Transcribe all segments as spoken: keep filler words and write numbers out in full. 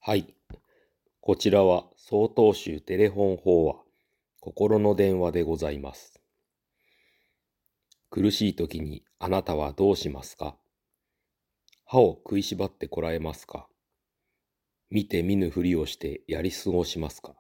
はい。こちらは曹洞宗テレフォン法話、心の電話でございます。苦しい時にあなたはどうしますか？歯を食いしばってこらえますか？見て見ぬふりをしてやり過ごしますか？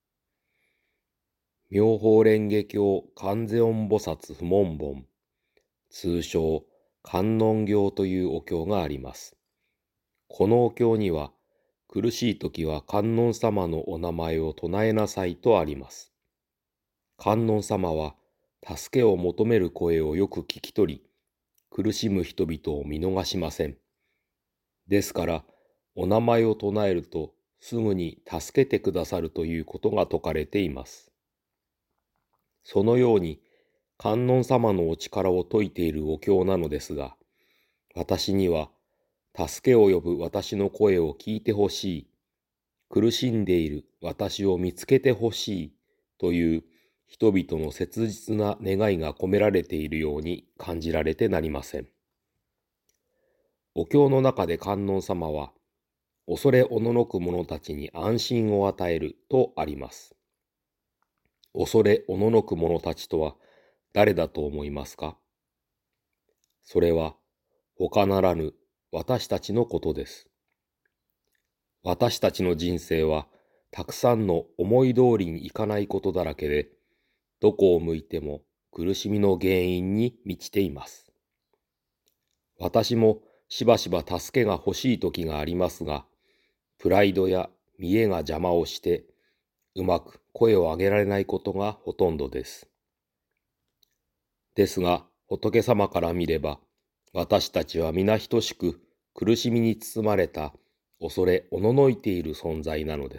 妙法蓮華経観世音菩薩不門本、通称観音経というお経があります。このお経には、苦しい時は観音様のお名前を唱えなさいとあります。観音様は助けを求める声をよく聞き取り、苦しむ人々を見逃しません。ですから、お名前を唱えるとすぐに助けてくださるということが説かれています。そのように観音様のお力を説いているお経なのですが、私には助けを呼ぶ私の声を聞いてほしい、苦しんでいる私を見つけてほしいという人々の切実な願いが込められているように感じられてなりません。お経の中で観音様は、恐れおののく者たちに安心を与えるとあります。恐れおののく者たちとは誰だと思いますか？それは他ならぬ私たちのことです。私たちの人生はたくさんの思い通りにいかないことだらけで、どこを向いても苦しみの原因に満ちています。私もしばしば助けが欲しい時がありますが、プライドや見栄が邪魔をして、うまく声を上げられないことがほとんどです。ですが、仏様から見れば、私たちは皆等しく苦しみに包まれた恐れおののいている存在なのです。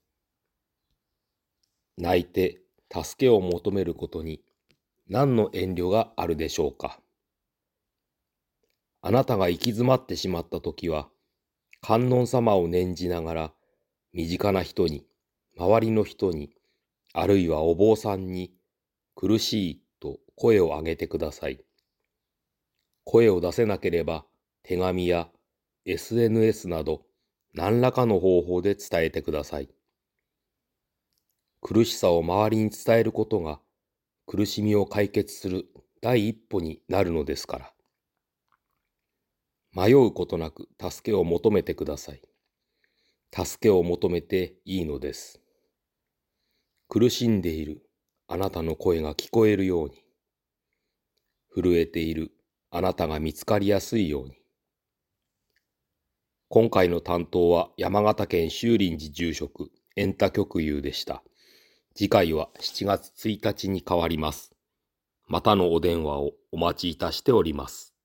泣いて助けを求めることに何の遠慮があるでしょうか。あなたが行き詰まってしまったときは、観音様を念じながら、身近な人に、周りの人に、あるいはお坊さんに、苦しいと声を上げてください。声を出せなければ、手紙や エスエヌエス など、何らかの方法で伝えてください。苦しさを周りに伝えることが、苦しみを解決する第一歩になるのですから。迷うことなく助けを求めてください。助けを求めていいのです。苦しんでいるあなたの声が聞こえるように、震えているあなたが見つかりやすいように。今回の担当は山形県修林寺住職円太極友でした。次回はしちがつついたちに変わります。またのお電話をお待ちいたしております。